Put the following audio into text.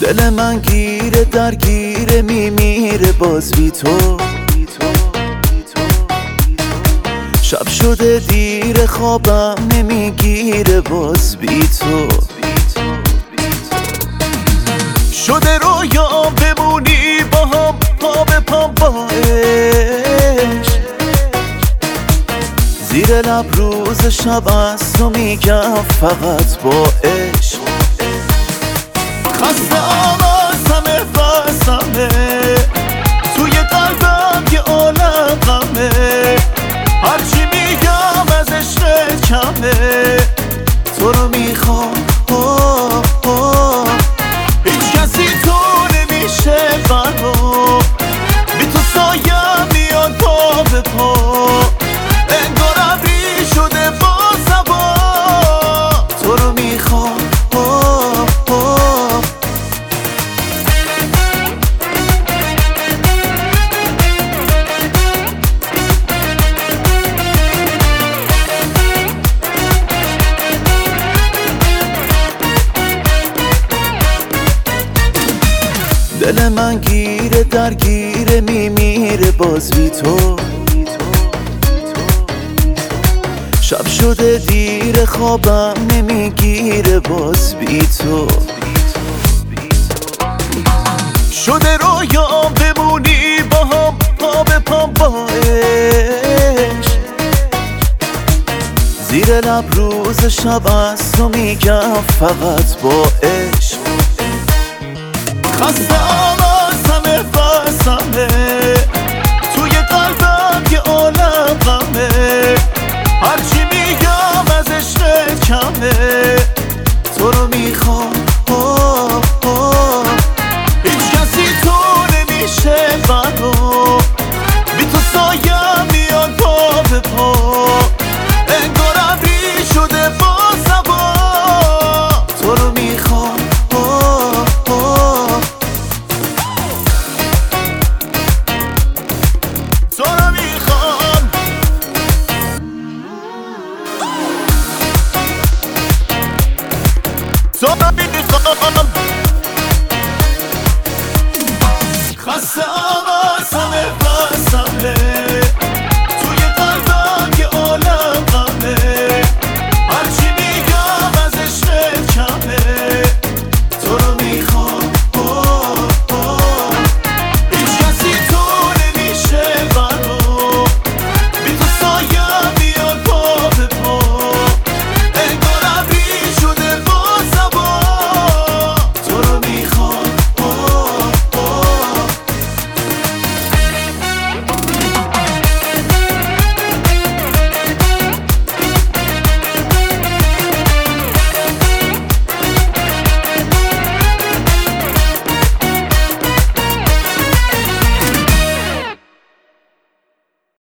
دل من گیره درگیره میمیره باز بی تو. شب شده دیر خوابم نمیگیره باز بی تو. شده رویا بمونی با هم پا به پا با عشق. زیر لب روز شب از تو میگم فقط با عشق. خسته همه بسمه توی قلبم یه عالم غمه. هرچی میگم از عشق کمه. تو رو میخوام هیچ کسی تو نمیشه برام. بی تو سایم میاد پا به پا. انگار ابری شده با سبا. تو رو میخوام دل من گیره درگیره میمیره باز بی تو. شب شده دیر خوابم نمیگیره باز بی تو. شده رویا بمونی با هم پا به پا با عشق. زیر لب روز شب از تو میگم فقط با عشق. خسته همه بسمه توی قلبم یه عالم غمه. هرچی میگم از عشق کمه. تو رو میخوام هیچ کسی تو نمیشه برام. بی تو سایم میاد پا به پا. انگار ابری شده با سبا. تو رو میخوام تو رو میخوام